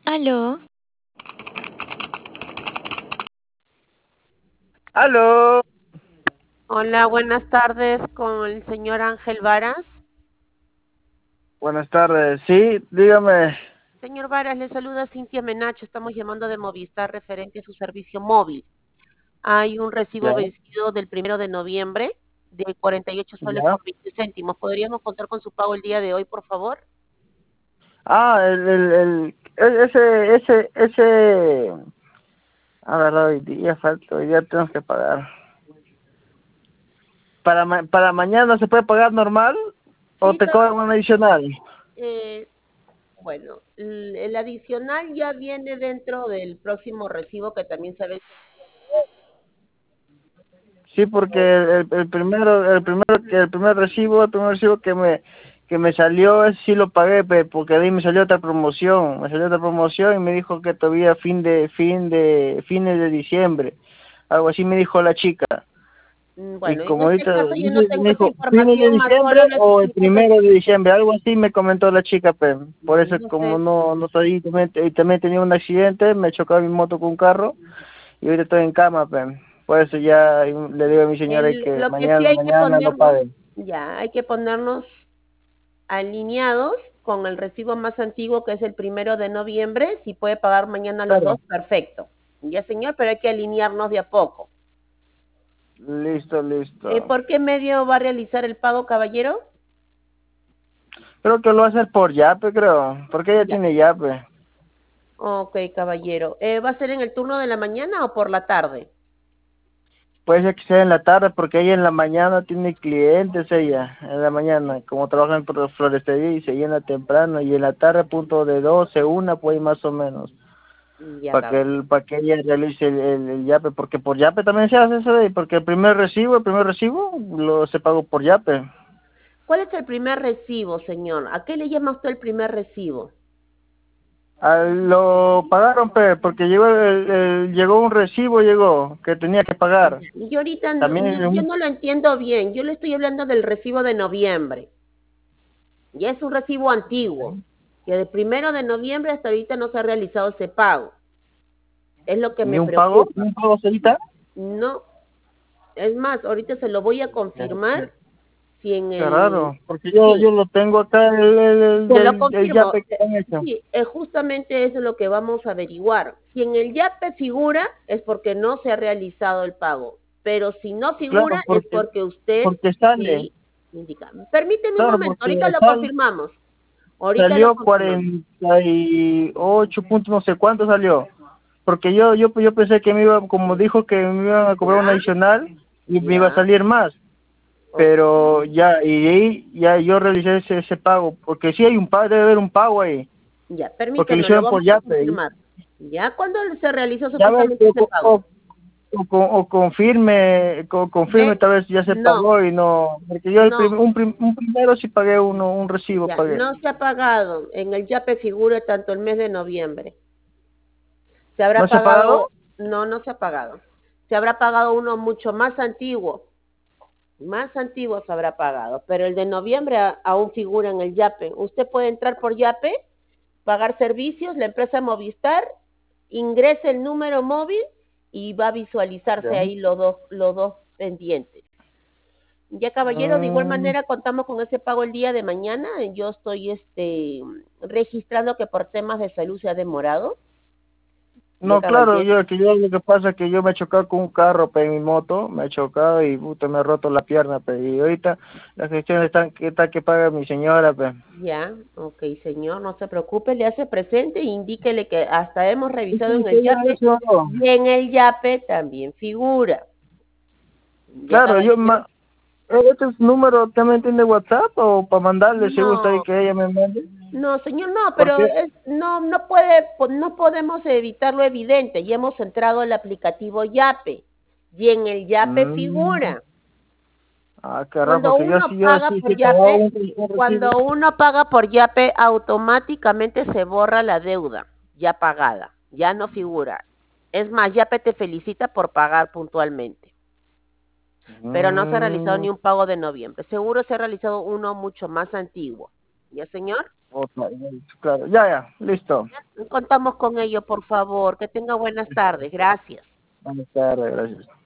Aló, Aló, Hola, buenas tardes con el señor Ángel Varas. buenas tardes. Sí, dígame. Señor Varas, le saluda Cintia Menacho. Estamos llamando de Movistar referente a su servicio móvil. Hay un recibo Ya, vencido del 1 de noviembre de 48 soles ya. con 20 céntimos. ¿Podríamos contar con su pago el día de hoy, por favor? Ah, ese. A ver, hoy día falta, hoy día tenemos que pagar. ¿Para mañana se puede pagar normal o Sí, te cobran un adicional? eh, bueno, el adicional ya viene dentro del próximo recibo que también se vence. Sí, porque el primer recibo que me salió, ese sí lo pagué, porque de ahí me salió otra promoción y me dijo que todavía fines de diciembre, algo así me dijo la chica. Y Bueno, en como este ahorita caso yo no tengo me esa dijo fines de información, más diciembre solo le o el explico que, primero de diciembre, algo así me comentó la chica, por eso no como sé. no estoy, y también tenía un accidente, me chocó mi moto con un carro y ahorita estoy en cama, por eso ya le digo a mi señora que Lo que sí hay que mañana lo ponernos, pague. ya, hay que ponernos alineados con el recibo más antiguo que es el 1 de noviembre. Si puede pagar mañana los dos, Claro, perfecto. Ya, señor, pero hay que alinearnos de a poco. listo, listo. ¿Por qué medio va a realizar el pago, caballero? Creo que lo va a hacer por Yape, creo, porque ella Ya. tiene Yape. Ok, caballero. ¿Va a ser en el turno de la mañana o por la tarde? Puede ser que sea en la tarde, porque ella en la mañana tiene clientes, ella, en la mañana, como trabaja en florestería y se llena temprano, y en la tarde, punto de 12 una, pues más o menos, Ya, caballero. para que ella realice el Yape, porque por Yape también se hace eso, porque el primer recibo, se pagó por Yape. ¿Cuál es el primer recibo, señor? ¿A qué le llama usted el primer recibo? Lo pagaron, porque llegó un recibo, que tenía que pagar. Yo ahorita También, yo no lo entiendo bien. Yo le estoy hablando del recibo de noviembre. Ya es un recibo antiguo, que del 1 de noviembre hasta ahorita no se ha realizado ese pago. Es lo que me ni preocupa. un pago ahorita. No, es más, ahorita se lo voy a confirmar si en Qué el... raro, porque Sí, yo lo tengo acá, se lo el confirmo. yape que han hecho. Sí, justamente eso es lo que vamos a averiguar. Si en el YAPE figura, es porque no se ha realizado el pago. Pero si no figura, Claro, es porque usted porque sale, sí indica. Permíteme un claro, momento, porque ahorita lo confirmamos. Ahorita lo salió confirmamos. 48 puntos, no sé cuánto salió. Porque yo pensé que como dijo que me iban a cobrar un Ya, adicional y me iba a ya, salir más. ok. Pero ya, y de ahí ya yo realicé ese pago, porque sí hay un pago, debe haber un pago ahí, Ya, porque lo permíteme, lo hicieron por vamos a Yape. confirmar. ¿Ya? ¿Cuándo se realizó Ya ves, supuestamente ese pago? confirme, ¿Ve? tal vez ya se No, pagó y no, porque yo no, un primero sí pagué un recibo ya, pagué. no se ha pagado. En el YAPE figura tanto el mes de noviembre. Se habrá ¿No se ha pagado? pagado, no, no se ha pagado. Se habrá pagado uno mucho más antiguo se habrá pagado, pero el de noviembre aún figura en el YAPE. Usted puede entrar por YAPE, pagar servicios, la empresa Movistar, ingrese el número móvil y va a visualizarse Ya. ahí los dos pendientes. Ya, caballero, de igual Mm, manera contamos con ese pago el día de mañana. Yo estoy registrando que por temas de salud se ha demorado. Ya, no, claro, caballero. lo que pasa es que yo me he chocado con un carro, en mi moto, me he chocado y puta, me he roto la pierna, y ahorita las gestiones están que paga mi señora, Ya, ok, señor, no se preocupe, le hace presente e indíquele que hasta hemos revisado en el Entonces, ya YAPE eso, y en el YAPE también figura. Ya, claro, caballero. ¿este número también tiene WhatsApp o para mandarle si gusta ahí No, que ella me mande? no, señor, no, pero Porque, no, no podemos evitar lo evidente. Ya hemos entrado al aplicativo YAPE y en el YAPE mm, figura. carajo, Cuando porque uno yo paga sí, por sí pagaba YAPE, un recibo. cuando uno paga por YAPE, automáticamente se borra la deuda ya pagada, ya no figura. Es más, YAPE te felicita por pagar puntualmente, pero no se ha realizado Mm, ni un pago de noviembre. Seguro se ha realizado uno mucho más antiguo. ¿Ya, señor? Claro, ya, listo. Contamos con ello, por favor. Que tenga buenas tardes. Gracias. Buenas tardes, gracias.